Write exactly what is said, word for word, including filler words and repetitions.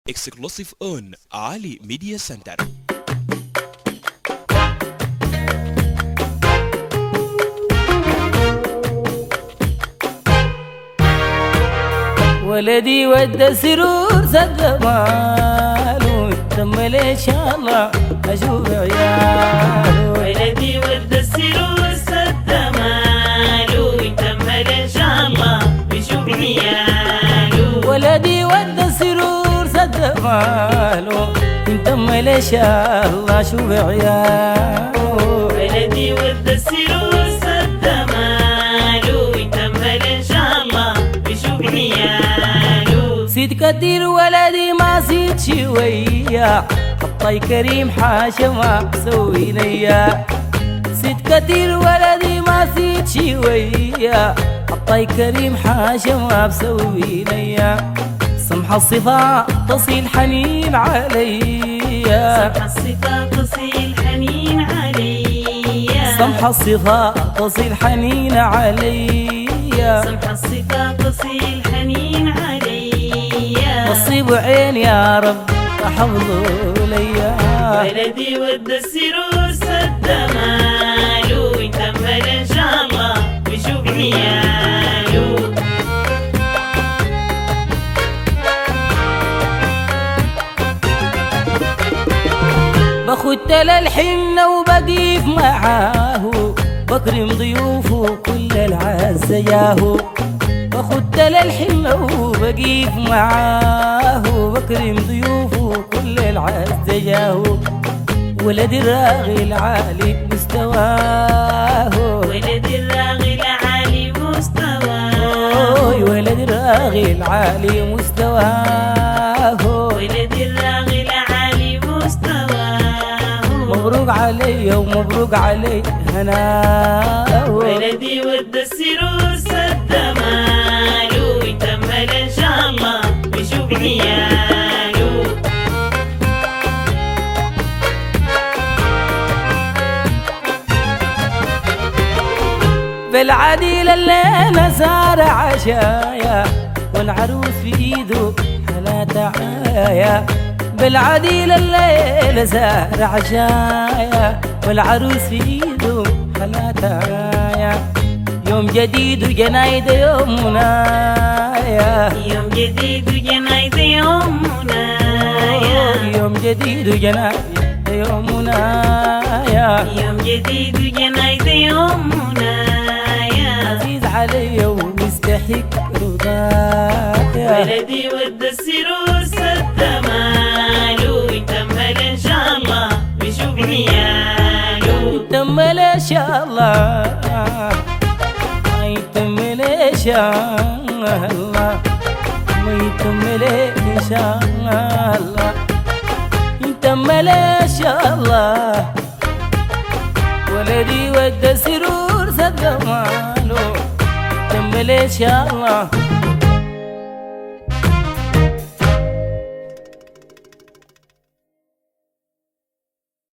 Exclusive on Ali Media Center. ولدي ودى سرور زاد ماله تمل ان شاء الله اشوف عياله. ولدي ودى السرور زاد ماله تمل ان شاء الله بيشوف عياله. ولدي ودى سرور زاد ماله تمل ان شاء الله اشوف عياله. ولدي ودى السرور زاد ماله تمل ان شاء الله بيشوف عياله. سيد كتير ولدي ما سيد شوية حطي كريم حاشا ما مسوي ليا. سيد كتير ولدي ما سيد شوية حطي كريم حاشا ما مسوي ليا. سمح الصفا تصيل حنين عليا. سمح الصفا تصيل حنين عليا. سمح الصفا تصيل حنين عليا. سمح الصفا تصيل حنين عليا. نصيب عين يا رب احفظه ليا. ولدي ودى السرور سد ماله يتمل ان شاء الله ويشوف عياله. بخت للحنة وبقيف معاه بكرم ضيوفه كل العز ياهو. بخت للحنة وبقيف معاه بكرم ضيوفه كل العز ياهو. ولد الراغي العالي مستواه. ولد الراغي العالي مستواه. ولد الراغي العالي مستواه. ولد الراغي العالي مستواه. مبروك علي ومبروك علي هناه. ولدي ودى السرور سد ماله يتمل ان شاء الله ويشوف عياله. بالعديل الليلة سار عشايا والعروس في ايده حلا تعايا. بالعديل الليلة سار عشايا والعروس في ايده حلا تعايا. يوم جديد وجنايد يوم منايا. يوم جديد وجنايد يوم منايا. يوم جديد وجنايد يوم منايا. يوم جديد وجنايد يوم منايا. عزيز علي ومستحق رضايا. ولدي ودى السرور سد ماله يتمل ان شاء الله ويشوف عياله. يتمل ان شاء الله يتمل ان شاء الله يتمل ان شاء الله يتمل ان شاء الله. ولدي ودى سرور صد ماله يتمل ان شاء الله.